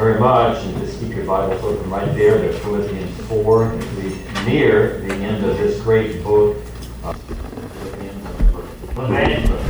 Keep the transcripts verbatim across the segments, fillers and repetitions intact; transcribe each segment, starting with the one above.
very much, and just keep your Bibles open right there to Philippians four, as we near the end of this great book of Philippians. Evangelist.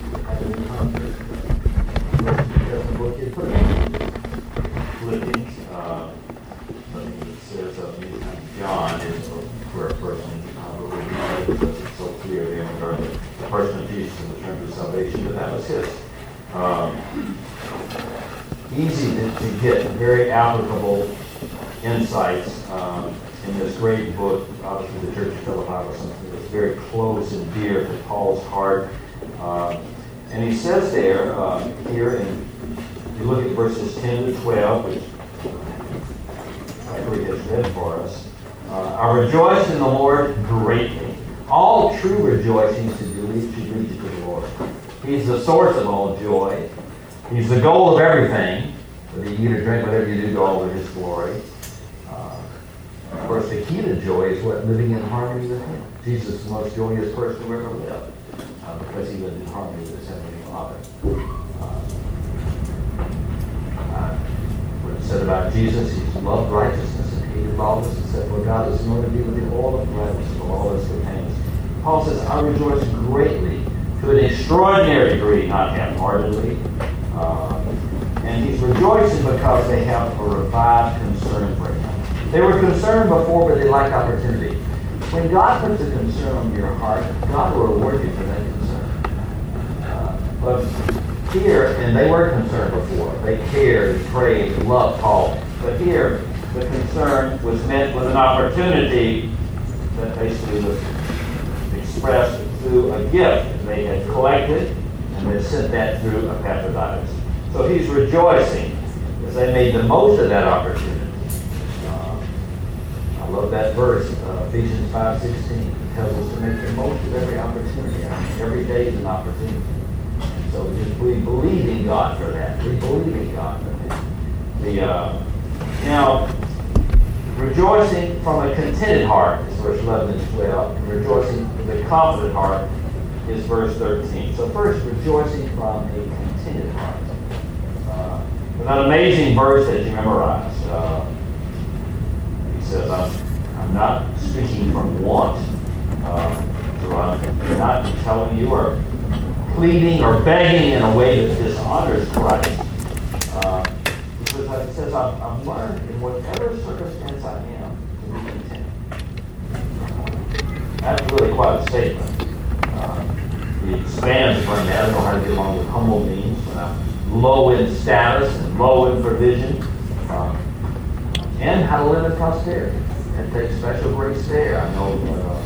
That's the book you put in. Philippians. Uh, it says uh, John is a prayer person, uh, but we because it's so clear there in regard to the person of Jesus in the terms of salvation, but that was his. Um, easy to, to get very applicable insights um, in this great book. Obviously, the Church of Philippi was something that's very close and dear to Paul's heart. Uh, and he says there, uh, here, in, you look at verses ten to twelve, which Gregory has read for us. Uh, I rejoice in the Lord greatly. All true rejoicing should lead to the Lord. He's the source of all joy. He's the goal of everything. Whether you eat or drink, whatever you do, to all of His glory. Uh, of course, the key to joy is what? Living in harmony with Him. Jesus is the most joyous person who ever lived uh, because He lived in harmony with His Heavenly Father. Uh, uh, what it said about Jesus, He loved righteousness and hated lawlessness. It said, for God has anointed me with the oil of gladness for all His companions. Paul says, I rejoice greatly to an extraordinary degree, not half-heartedly. Uh, and he's rejoicing because they have a revived concern for Him. They were concerned before, but they lacked opportunity. When God puts a concern on your heart, God will reward you for that concern. Uh, but here, and they were concerned before. They cared, prayed, loved Paul. But here, the concern was met with an opportunity that basically was expressed through a gift they had collected, and they sent that through Epaphroditus. So he's rejoicing as they made the most of that opportunity. Uh, I love that verse, uh, Ephesians five sixteen. It tells us to make the most of every opportunity. I mean, every day is an opportunity. And so we, just, we believe in God for that. We believe in God for that. The, uh, now, rejoicing from a contented heart is verse eleven and twelve. And rejoicing with a confident heart is verse thirteen. So first, rejoicing from a contented heart. Uh, with that amazing verse that you memorize, uh, he says, I'm, I'm not speaking from want. Uh, so I'm not telling you or pleading or begging in a way that dishonors Christ. Uh, because it says, I've, I've learned in whatever circumstance I am to be content. That's really quite a statement. Uh, he expands from that. I don't know how to get along with humble means when I'm low in status and low in provision. Uh, and how to live in prosperity. And take special grace there. I know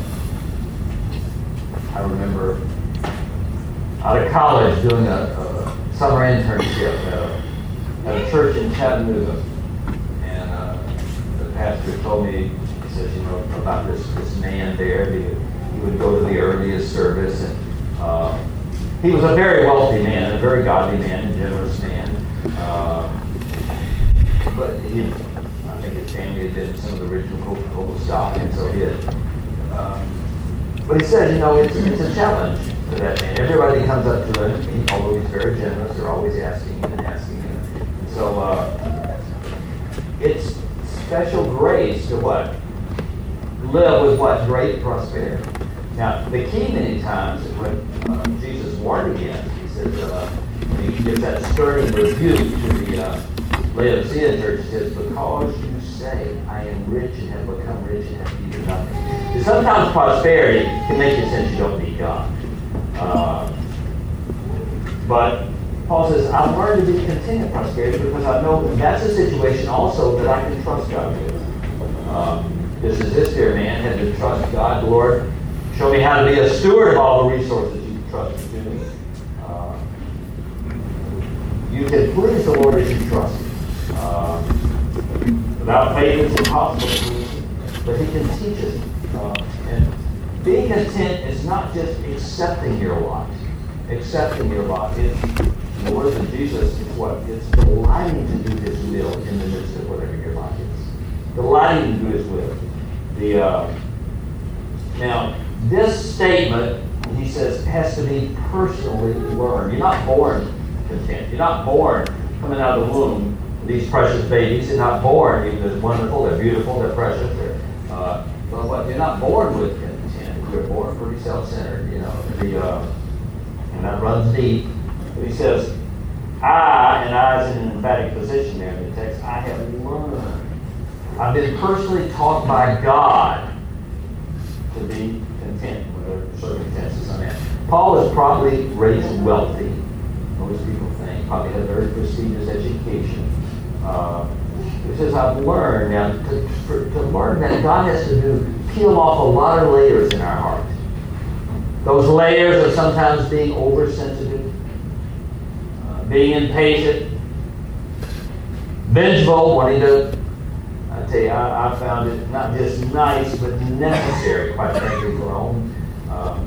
uh, I remember out of college doing a, a summer internship at a, at a church in Chattanooga. And uh, the pastor told me, he says, you know, about this, this man there. He, he would go to the earliest service, and uh, he was a very wealthy man, a very godly man, a generous man. Uh, but he, I think his family had been some of the original Coca-Cola stock, and so he had. Um, but he said, you know, it's, it's a challenge for that man. Everybody comes up to him, although he's very generous, they're always asking him and asking him. And so uh, it's special grace to what? Live with what? Great prosperity. Now, the key many times is when uh, Jesus warned against, he says, uh, he gives that stern rebuke to the uh, Laodicea church. He says, because you say, I am rich and have become rich and have needed nothing. And sometimes prosperity can make you sense you don't need God. Uh, but Paul says, I've learned to be content in prosperity because I know that that's a situation also that I can trust God with. Uh, this is this dear man had to trust God, Lord. Show me how to be a steward of all the resources you trusted to me. Uh, you can please the Lord as you trust Him. Uh, without faith, it's impossible to please Him. But He can teach us. Uh, and being content is not just accepting your lot. Accepting your lot. It's, in the words of Jesus, it's what? It's delighting to do His will in the midst of whatever your lot is. Delighting to do His will. The uh, now. This statement, he says, has to be personally learned. You're not born content. You're not born coming out of the womb These precious babies are not born, even though they're wonderful, they're beautiful, they're precious. They're, uh, but what, you're not born with content. You're born pretty self-centered, you know. The, uh, and that runs deep. But he says, I, and I is in an emphatic position there in the text, I have learned. I've been personally taught by God to be content with the circumstances I'm in. Paul was probably raised wealthy, most people think, probably had a very prestigious education. Uh, he says, I've learned, now to, for, to learn that God has to do, peel off a lot of layers in our heart. Those layers are sometimes being oversensitive, uh, being impatient, vengeful, wanting to, I tell you, I, I found it not just nice, but necessary, quite frankly, for our own. Um,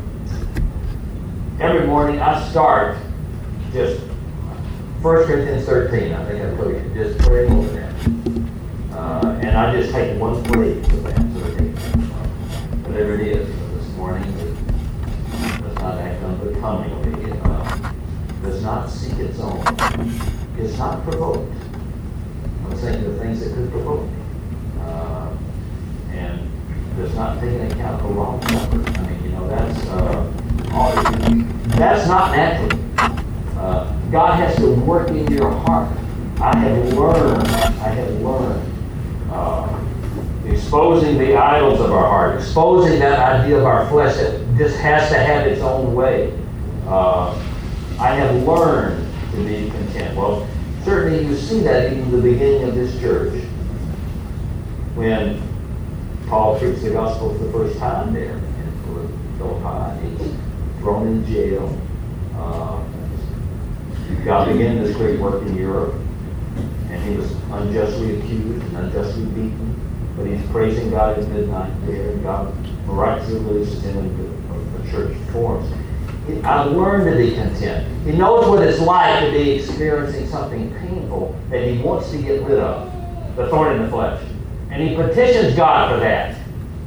every morning I start just First Corinthians thirteen, I think I told you, just praying over that. Uh, and I just take one phrase of that, so I take whatever it is. This morning, it does not act unbecomingly. It uh, does not seek its own. It's not provoked. I was thinking of things that could provoke me. Uh, and does not take into account the wrong number. I mean, you know, that's uh, all, that's not natural. Uh, God has to work in your heart. I have learned, I have learned, uh, exposing the idols of our heart, exposing that idea of our flesh that just has to have its own way. Uh, I have learned to be content. Well, certainly you see that even in the beginning of this church, when Paul preached the gospel for the first time there in Philippi. He's thrown in jail. Uh, God began this great work in Europe, and he was unjustly accused and unjustly beaten. But he's praising God at midnight there, and God miraculously releases him into the church forms. I've learned to be content. He knows what it's like to be experiencing something painful that he wants to get rid of, the thorn in the flesh. And he petitions God for that.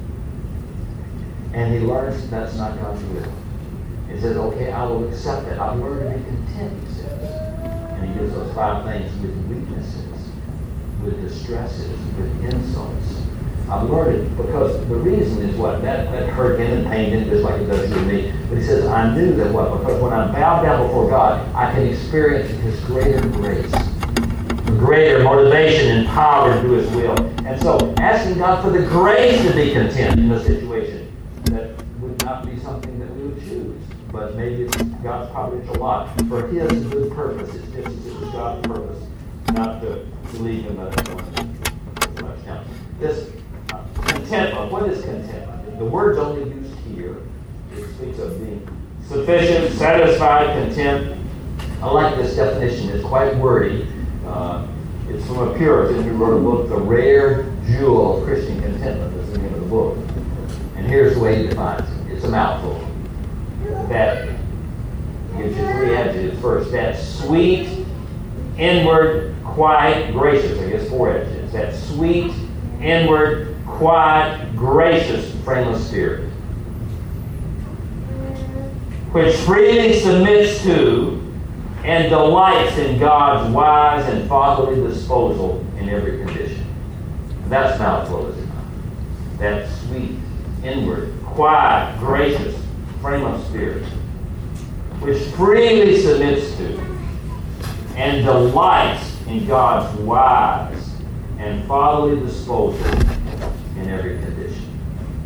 And he learns that's not God's will. He says, okay, I will accept it. I've learned to be content, he says. And he gives us five things with weaknesses, with distresses, with insults. I've learned it because the reason is what? That, that hurt him and pained him just like it does to me. But he says, I knew that what? Because when I bow down before God, I can experience his greater grace, greater motivation and power to do his will. And so asking God for the grace to be content in a situation that would not be something that we would choose. But maybe it's God's providential lot for his good purpose. It's just as it was God's purpose not to leave him at a This uh, contentment, what is contentment? The word's only used here. It speaks of being sufficient, satisfied, content. I like this definition. It's quite wordy. Uh, it's from a Puritan who wrote a book, The Rare Jewel of Christian Contentment, is the name of the book. And here's the way he defines it. It's a mouthful. That gives you three adjectives. First, that sweet, inward, quiet, gracious. I guess four adjectives. That sweet, inward, quiet, gracious frame of spirit, which freely submits to and delights in God's wise and fatherly disposal in every condition. And that's mouthful, is it not? That sweet, inward, quiet, gracious frame of spirit, which freely submits to and delights in God's wise and fatherly disposal in every condition.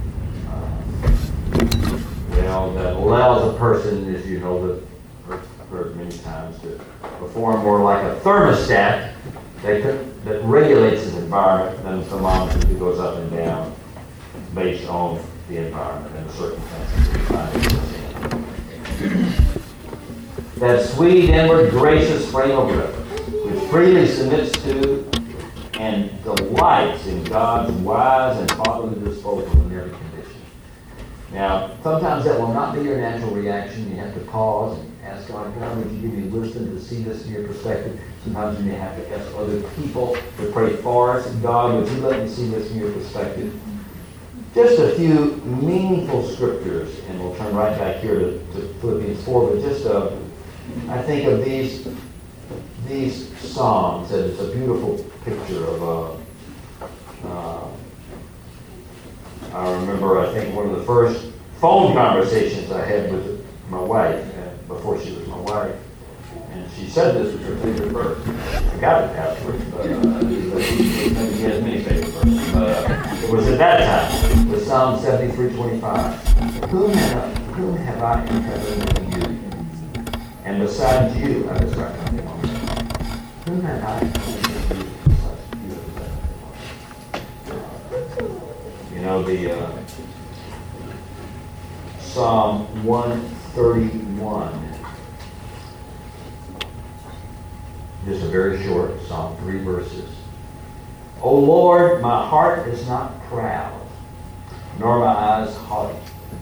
Uh, well, that allows a person, as you know, the heard many times, to perform more like a thermostat that, could, that regulates his environment than a thermometer that goes up and down based on the environment and the circumstances that we find ourselves in. That sweet, inward, gracious frame of reference, which freely submits to and delights in God's wise and fatherly disposal in every condition. Now, sometimes that will not be your natural reaction. You have to pause and ask God, God, would you give me wisdom to see this in your perspective? Sometimes you may have to ask other people to pray for us. God, would you let me see this in your perspective? Just a few meaningful scriptures, and we'll turn right back here to, to Philippians four, but just, uh, I think of these, these psalms, and it's a beautiful picture of, uh, uh, I remember, I think, one of the first phone conversations I had with my wife, uh, before she was my wife. And she said this was her favorite verse. I got it afterwards, but uh, maybe she has many favorite verses. But uh, it was at that time, with Psalm seventy-three twenty-five. Whom have, whom have I in heaven but you? And besides you, I was right on the moment. Whom have I in heaven but you? Besides you? You know, the uh, Psalm one thirty-one. Just a very short psalm, three verses. O Lord, my heart is not proud, nor my eyes haughty.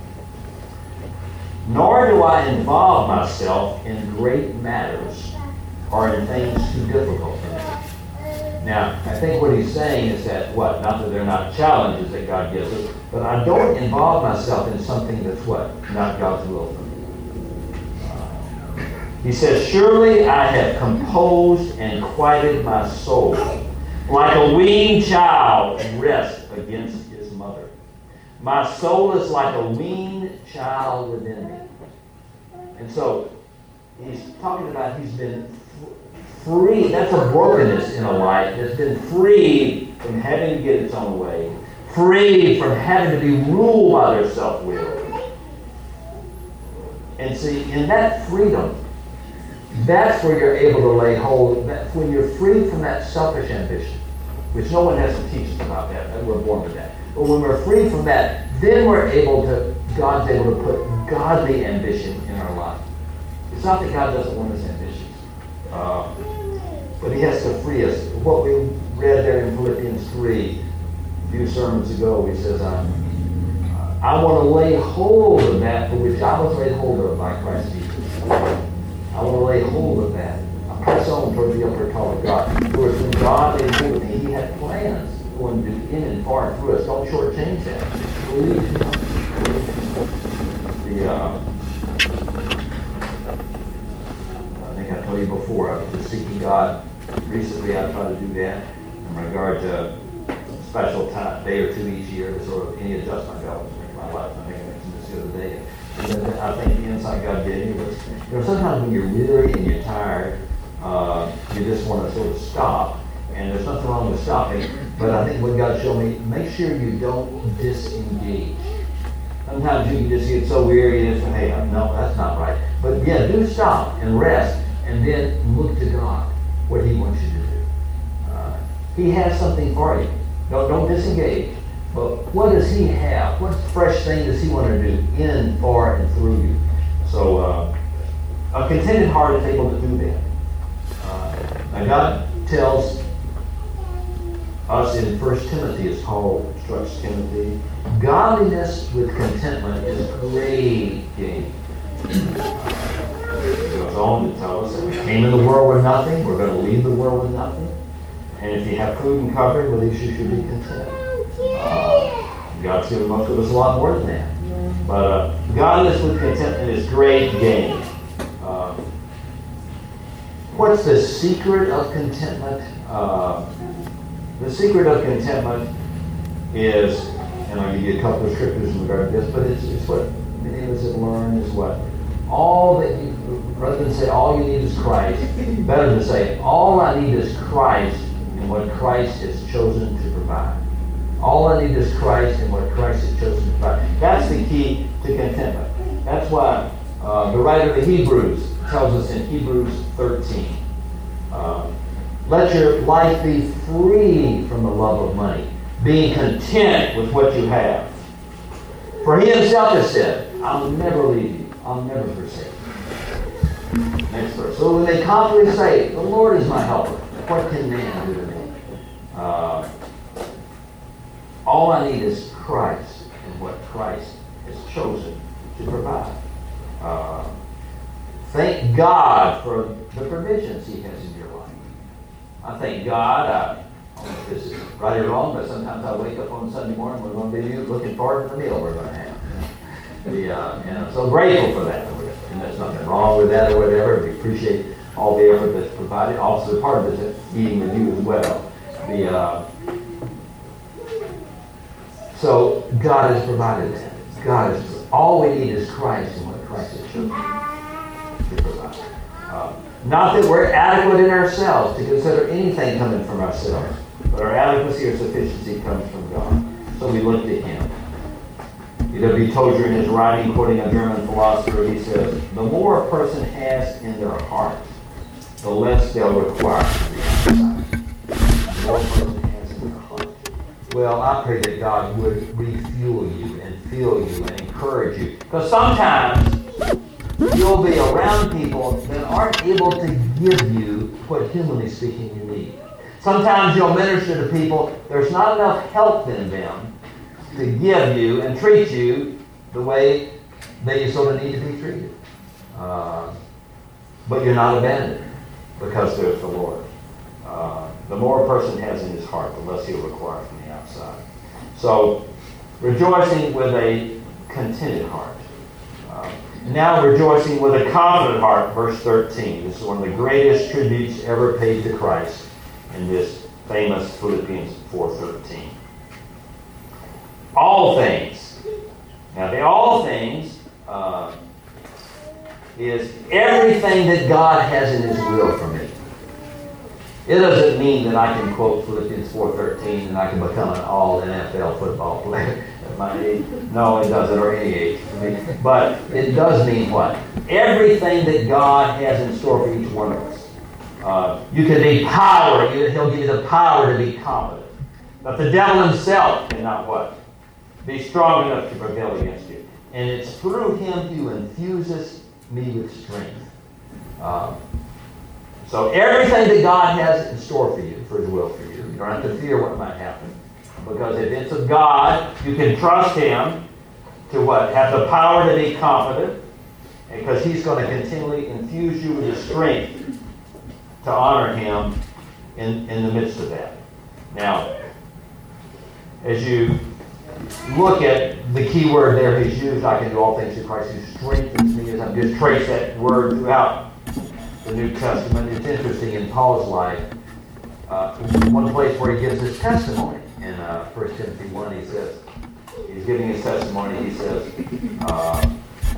Nor do I involve myself in great matters or in things too difficult for me. Now, I think what he's saying is that, what? Not that they're not challenges that God gives us, but I don't involve myself in something that's what? Not God's will for me. He says, surely I have composed and quieted my soul, like a weaned child rests against his mother. My soul is like a weaned child within me. And so, he's talking about he's been free. That's a brokenness in a life that's been freed from having to get its own way, freed from having to be ruled by their self-will. And see, in that freedom, that's where you're able to lay hold. That's when you're free from that selfish ambition, which no one has to teach us about that. And we're born with that. But when we're free from that, then we're able to, God's able to put godly ambition in our life. It's not that God doesn't want us ambitious, uh, but He has to free us. What we read there in Philippians three, a few sermons ago, He says, um, I want to lay hold of that for which I was laid hold of by Christ Jesus. I want to lay hold of that. I press on toward the upper call of God. For when God laid hold of me, He had plans going to do in and far and through us. Don't shortchange that. Believe Him. The, uh, I think I told you before, I was just seeking God. Recently, I tried to do that in regard to a special time, day or two each year to sort of any adjustment God was making in my life. I think I mentioned this the other day. And I think the insight God gave me was, you know, sometimes when you're weary and you're tired, uh, you just want to sort of stop. And there's nothing wrong with stopping. But I think what God showed me, make sure you don't disengage. Sometimes you can just get so weary and just say, hey, no, that's not right. But yeah, do stop and rest and then look to God, what He wants you to do. Uh, he has something for you. Don't, don't disengage. But what does He have? What fresh thing does He want to do in, for, and through you? So uh, a contented heart is able to do that. Uh, now God tells us in First Timothy, as Paul instructs Timothy, godliness with contentment is great gain. Uh, he goes on to tell us that we came in the world with nothing. We're going to leave the world with nothing. And if you have food and covering, well, at least you should be content. Uh, God's given most of us a lot more than that. But uh, godliness with contentment is great gain. Uh, what's the secret of contentment? Uh, the secret of contentment is, and I'll give you a couple of scriptures in regard to this, but it's, it's what many of us have learned is what? All that you, rather than say all you need is Christ, better to say all I need is Christ and what Christ has chosen to provide. All I need is Christ and what Christ has chosen to provide. That's the key to contentment. That's why uh, the writer of the Hebrews tells us in Hebrews thirteen, uh, let your life be free from the love of money, being content with what you have. For He Himself has said, I'll never leave you, I'll never forsake you. Next verse. So when they confidently say, the Lord is my helper, what can man do to me? Uh, All I need is Christ and what Christ has chosen to provide. Uh, thank God for the provisions He has in your life. I thank God. I don't know if this is right or wrong, but sometimes I wake up on Sunday morning, we're going to be looking forward to the meal we're going to have. The, uh, and I'm so grateful for that. And there's nothing wrong with that or whatever. We appreciate all the effort that's provided. Also, part of it is meeting with you as well. The uh, so God has provided that. God is all we need is Christ and what Christ has chosen to provide. Uh, not that we're adequate in ourselves to consider anything coming from ourselves, but our adequacy or sufficiency comes from God. So we look to Him. E W Tozer in his writing, quoting a German philosopher, he says, the more a person has in their heart, the less they'll require from the outside. The more a person has in their heart. Well, I pray that God would refuel you and fill you and encourage you. Because sometimes you'll be around people that aren't able to give you what, humanly speaking, you need. Sometimes you'll minister to people, there's not enough help in them to give you and treat you the way they sort of need to be treated. Uh, but you're not abandoned because there's the Lord. Uh, the more a person has in his heart, the less he'll require from the outside. So, rejoicing with a contented heart. Uh, now rejoicing with a confident heart, verse thirteen. This is one of the greatest tributes ever paid to Christ in this famous Philippians four thirteen. All things. Now the all things uh, is everything that God has in His will for me. It doesn't mean that I can quote Philippians four thirteen and I can become an all N F L football player at my age. No, it doesn't, or any age for me. But it does mean what? Everything that God has in store for each one of us. Uh, you can be power. He'll give you the power to be competent. But the devil himself cannot what? Be strong enough to prevail against you. And it's through him who infuses me with strength. Uh, so everything that God has in store for you, for His will for you, you don't have to fear what might happen. Because if it's of God, you can trust Him to what? Have the power to be confident. Because He's going to continually infuse you with the strength to honor Him in, in the midst of that. Now, as you look at the key word there He's used, I can do all things through Christ who strengthens me. As I've just traced that word throughout the New Testament, it's interesting in Paul's life. Uh, one place where he gives his testimony in uh, First Timothy one, he says, he's giving his testimony, he says, uh,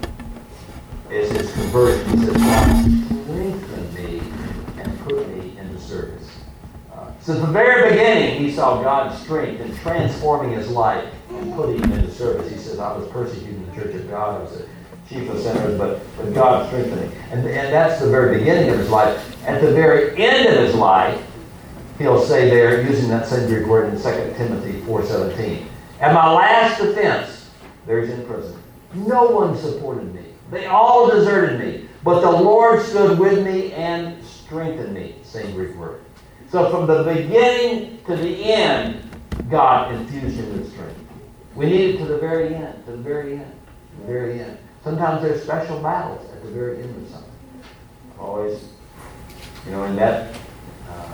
is his conversion, he says, God strengthened me and put me into service. Uh, since the very beginning, he saw God's strength in transforming his life and putting him into service. He says, I was persecuted in the church of God. I was a chief of sinners, but, but God strengthened him. And, and that's the very beginning of his life. At the very end of his life, he'll say there, using that same Greek word in Second Timothy four seventeen, at my last defense, there's in prison. No one supported me. They all deserted me. But the Lord stood with me and strengthened me. Same Greek word. So from the beginning to the end, God infused him with strength. We need it to the very end, to the very end, to the very end. Sometimes there's special battles at the very end of something. Always, you know, in that uh,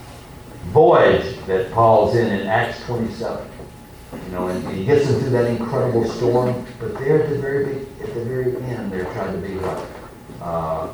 voyage that Paul's in in Acts twenty-seven, you know, and he gets them through that incredible storm, but there at the very at the very end, they're trying to be what? Uh,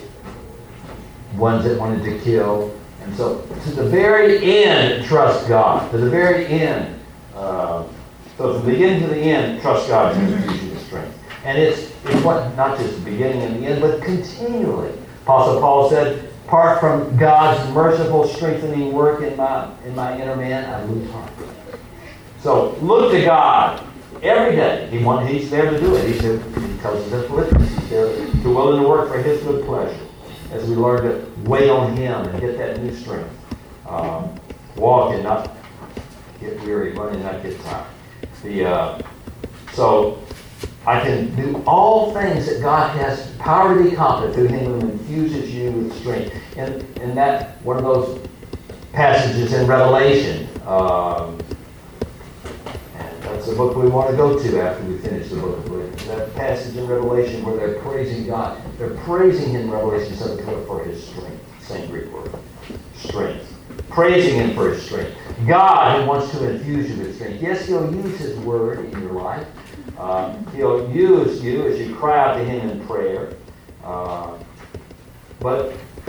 ones that wanted to kill. And so, to the very end, trust God. To the very end. Uh, so, from the beginning to the end, trust God to infuse you with strength. And it's, it's what, not just the beginning and the end, but continually. Apostle Paul said, apart from God's merciful strengthening work in my in my inner man, I lose heart. So, look to God every day. He want, He's there to do it. He, said, he tells us in Philippians, He's there to willing to work for His good pleasure. As we learn to wait on Him and get that new strength. Um, walk and not get weary, run and not get tired. The, uh, so I can do all things that God has power to be confident through Him who infuses you with strength. And, and that, one of those passages in Revelation, um, and that's the book we want to go to after we finish the book of Revelation. That passage in Revelation where they're praising God. They're praising Him in Revelation seven for His strength. Same Greek word. Strength. Praising Him for His strength. God who wants to infuse you with strength. Yes, He'll use His word in your life. Uh, he'll use you as you cry out to Him in prayer. Uh, but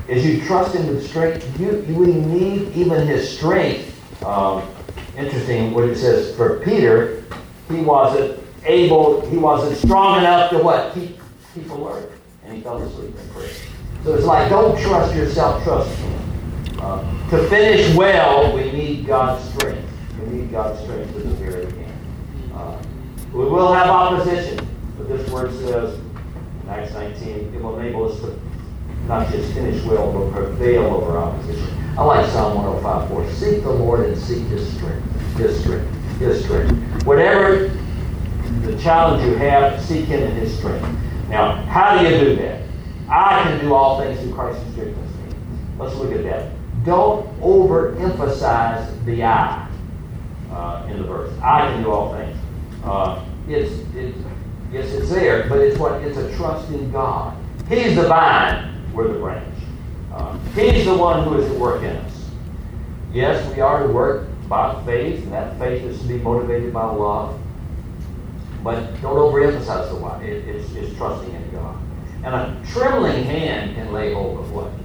As you trust Him with strength, you, you we need even His strength. Um, interesting what it says for Peter, he wasn't able, he wasn't strong enough to what? Keep, keep alert. And he fell asleep in prayer. So it's like, don't trust yourself, trust Him. Uh, to finish well, we need God's strength. We need God's strength to the very end. Uh, we will have opposition, but this word says in Acts nineteen, it will enable us to not just finish well, but prevail over opposition. I like Psalm one oh five four. Seek the Lord and seek His strength. His strength. His strength. Whatever the challenge you have, seek Him in His strength. Now, how do you do that? I can do all things through Christ who strengthens me. Let's look at that. Don't overemphasize the I uh, in the verse. I can do all things. Uh, it's, it's, yes, it's there, but it's what? It's a trust in God. He's the vine, we're the branch. Uh, he's the one who is at work in us. Yes, we are to work by faith, and that faith is to be motivated by love. But don't overemphasize the why. It, it's, it's trusting in God. And a trembling hand can lay hold of what?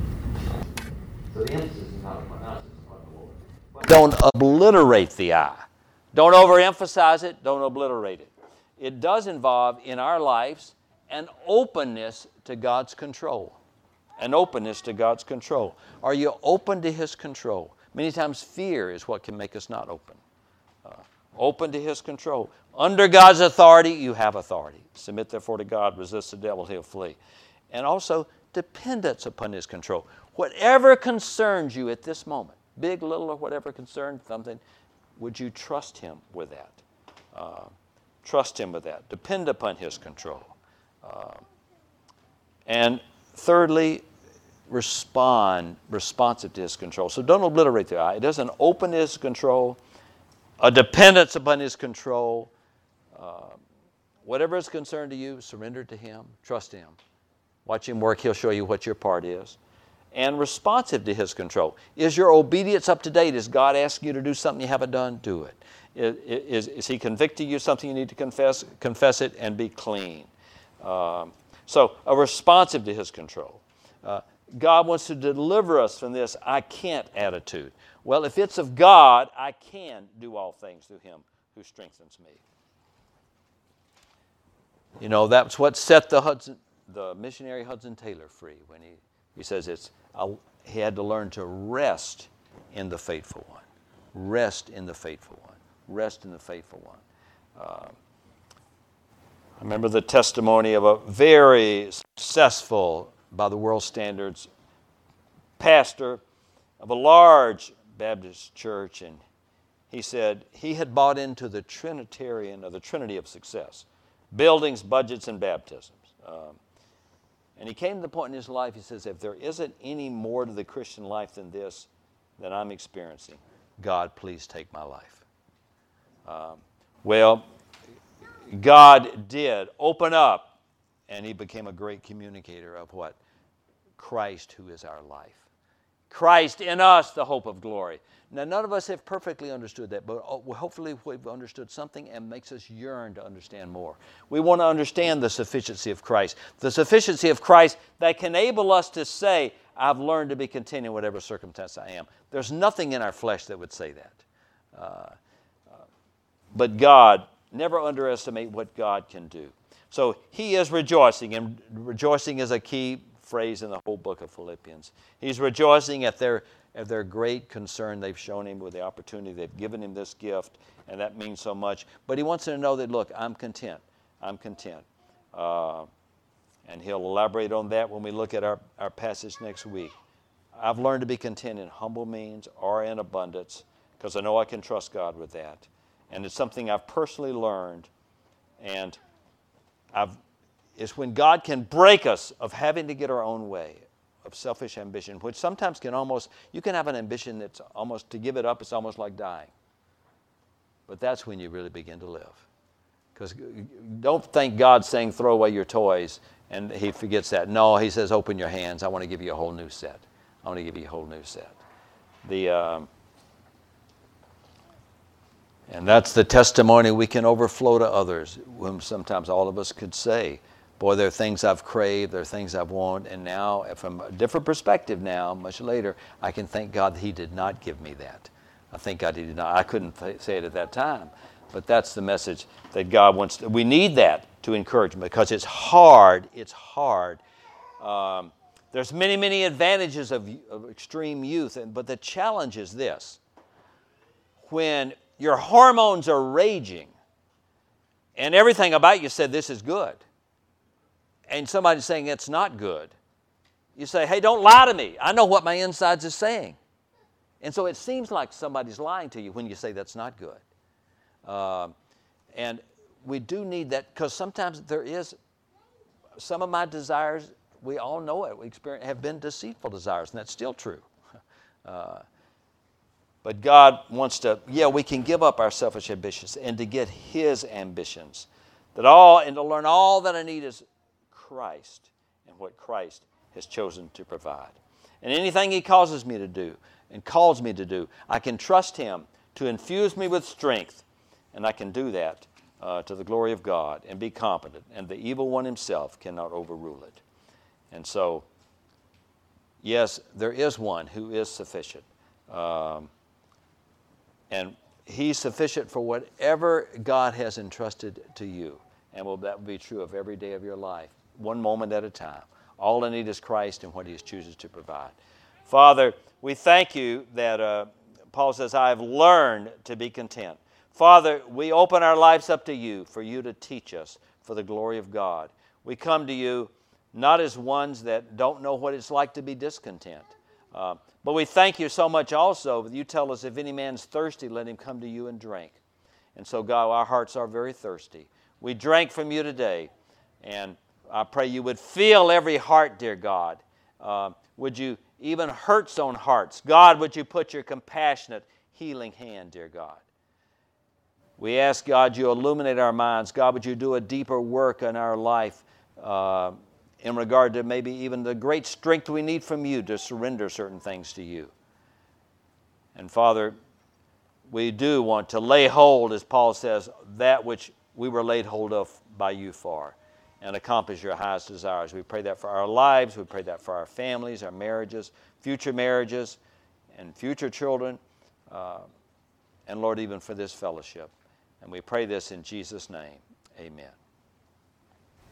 So the emphasis is not upon us, it's upon the Lord. But don't obliterate the I. Don't overemphasize it. Don't obliterate it. It does involve, in our lives, an openness to God's control. An openness to God's control. Are you open to His control? Many times fear is what can make us not open. Uh, open to His control. Under God's authority, you have authority. Submit therefore to God, resist the devil, he'll flee. And also dependence upon His control. Whatever concerns you at this moment, big, little, or whatever concerns something, would you trust Him with that? Uh, trust Him with that. Depend upon His control. Uh, and thirdly, respond, responsive to His control. So don't obliterate the I. It doesn't open His control, a dependence upon His control. Uh, whatever is concerned to you, surrender to Him, trust Him. Watch Him work. He'll show you what your part is. And responsive to His control. Is your obedience up to date? Is God asking you to do something you haven't done? Do it. Is, is He convicting you something you need to confess? Confess it and be clean. Um, so, a responsive to His control. Uh, God wants to deliver us from this I can't attitude. Well, if it's of God, I can do all things through Him who strengthens me. You know, that's what set the Hudson, the missionary Hudson Taylor free when he, he says it's I'll, he had to learn to rest in the faithful one. Rest in the faithful one. Rest in the faithful one. Uh, I remember the testimony of a very successful, by the world standards, pastor of a large Baptist church, and he said he had bought into the Trinitarian, or the Trinity of success, buildings, budgets, and baptisms. Um, and he came to the point in his life, he says, if there isn't any more to the Christian life than this that I'm experiencing, God, please take my life. Um, well, God did open up, and he became a great communicator of what? Christ, who is our life. Christ in us, the hope of glory. Now, none of us have perfectly understood that, but hopefully we've understood something and makes us yearn to understand more. We want to understand the sufficiency of Christ. The sufficiency of Christ that can enable us to say, I've learned to be content in whatever circumstance I am. There's nothing in our flesh that would say that. Uh, uh, but God, never underestimate what God can do. So He is rejoicing, and rejoicing is a key phrase in the whole book of Philippians. He's rejoicing at their at their great concern they've shown Him with the opportunity. They've given Him this gift, and that means so much. But He wants them to know that, look, I'm content. I'm content. Uh, and He'll elaborate on that when we look at our, our passage next week. I've learned to be content in humble means or in abundance, because I know I can trust God with that. And it's something I've personally learned, and I've it's when God can break us of having to get our own way, of selfish ambition, which sometimes can almost, you can have an ambition that's almost, to give it up, it's almost like dying. But that's when you really begin to live. Because don't think God's saying throw away your toys and He forgets that. No, He says open your hands. I want to give you a whole new set. I want to give you a whole new set. The um, And that's the testimony we can overflow to others, whom sometimes all of us could say, boy, there are things I've craved, there are things I've wanted, and now, from a different perspective now, much later, I can thank God that He did not give me that. I thank God He did not. I couldn't say it at that time, but that's the message that God wants. To, we need that to encourage me, because it's hard. It's hard. Um, there's many, many advantages of, of extreme youth, and, but the challenge is this. When your hormones are raging, and everything about you said this is good, and somebody's saying it's not good, you say, hey, don't lie to me. I know what my insides is saying. And so it seems like somebody's lying to you when you say that's not good. Uh, and we do need that, because sometimes there is, some of my desires, we all know it, we experience, have been deceitful desires, and that's still true. Uh, but God wants to, yeah, we can give up our selfish ambitions and to get His ambitions. That all, and to learn all that I need is Christ and what Christ has chosen to provide. And anything He causes me to do and calls me to do, I can trust Him to infuse me with strength, and I can do that uh, to the glory of God and be competent, and the evil one himself cannot overrule it. And so, yes, there is one who is sufficient. Um, and He's sufficient for whatever God has entrusted to you. And will that will be true of every day of your life, one moment at a time. All I need is Christ and what He chooses to provide. Father, we thank You that uh, Paul says, I have learned to be content. Father, we open our lives up to You for You to teach us for the glory of God. We come to You not as ones that don't know what it's like to be discontent. Uh, but we thank You so much also that You tell us, if any man's thirsty, let him come to You and drink. And so, God, our hearts are very thirsty. We drank from You today, and I pray You would fill every heart, dear God. Uh, would You even hurt on hearts? God, would You put Your compassionate, healing hand, dear God? We ask, God, You illuminate our minds. God, would You do a deeper work in our life uh, in regard to maybe even the great strength we need from You to surrender certain things to You. And Father, we do want to lay hold, as Paul says, that which we were laid hold of by You for, and accomplish Your highest desires. We pray that for our lives. We pray that for our families, our marriages, future marriages, and future children, uh, and Lord, even for this fellowship. And we pray this in Jesus' name. Amen.